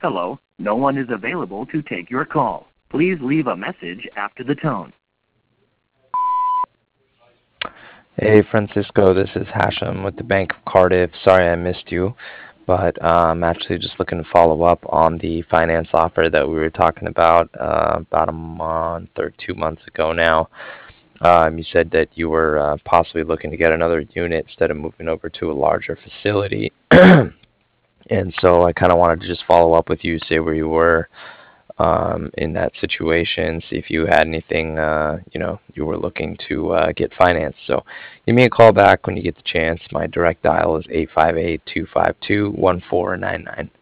Hello, no one is available to take your call. Please leave a message after the tone. Hey Francisco, this is Hashem with the Bank of Cardiff. Sorry I missed you, but I'm actually just looking to follow up on the finance offer that we were talking about a month or 2 months ago now. You said that you were possibly looking to get another unit instead of moving over to a larger facility. And so I kind of wanted to just follow up with you, say where you were in that situation, see if you had anything, you were looking to get financed. So give me a call back when you get the chance. My direct dial is 858-252-1499.